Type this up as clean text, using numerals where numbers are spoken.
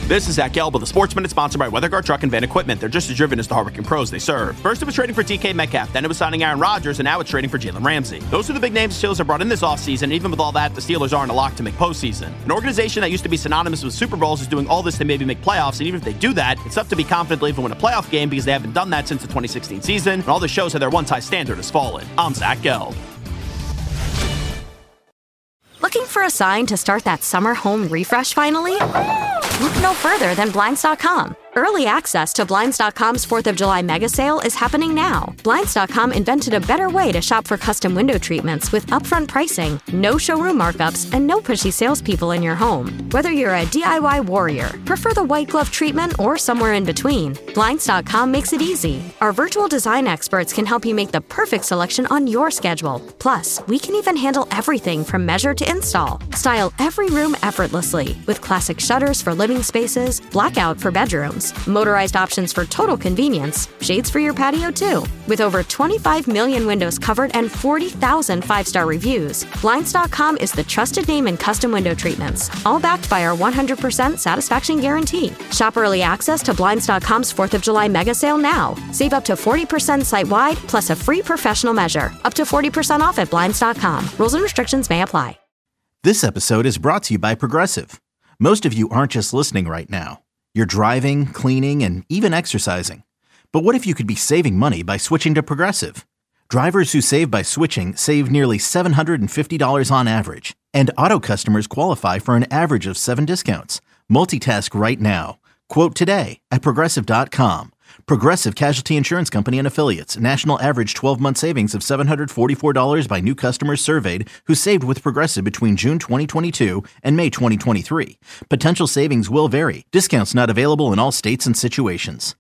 This is Zach Gelb with the Sports Minute, sponsored by Weatherguard Truck and Van Equipment. They're just as driven as the hardworking pros they serve. First, it was trading for DK Metcalf, then it was signing Aaron Rodgers, and now it's trading for Jalen Ramsey. Those are the big names the Steelers have brought in this offseason, and even with all that, the Steelers aren't a lock to make postseason. An organization that used to be synonymous with Super Bowls is doing all this to maybe make playoffs, and even if they do that, it's tough to be confident they'll even win a playoff game because they haven't done that since the 2016 season, and all this shows how their one-tie standard has fallen. I'm Zach Gelb. Looking for a sign to start that summer home refresh finally? Look no further than Blinds.com. Early access to Blinds.com's 4th of July mega sale is happening now. Blinds.com invented a better way to shop for custom window treatments with upfront pricing, no showroom markups, and no pushy salespeople in your home. Whether you're a DIY warrior, prefer the white glove treatment, or somewhere in between, Blinds.com makes it easy. Our virtual design experts can help you make the perfect selection on your schedule. Plus, we can even handle everything from measure to install. Style every room effortlessly with classic shutters for living spaces, blackout for bedrooms, motorized options for total convenience, shades for your patio too. With over 25 million windows covered and 40,000 five-star reviews, Blinds.com is the trusted name in custom window treatments, all backed by our 100% satisfaction guarantee. Shop early access to Blinds.com's 4th of July mega sale now. Save up to 40% site-wide, plus a free professional measure. Up to 40% off at Blinds.com. Rules and restrictions may apply. This episode is brought to you by Progressive. Most of you aren't just listening right now. You're driving, cleaning, and even exercising. But what if you could be saving money by switching to Progressive? Drivers who save by switching save nearly $750 on average. And auto customers qualify for an average of 7 discounts. Multitask right now. Quote today at Progressive.com. Progressive Casualty Insurance Company and Affiliates. National average 12-month savings of $744 by new customers surveyed who saved with Progressive between June 2022 and May 2023. Potential savings will vary. Discounts not available in all states and situations.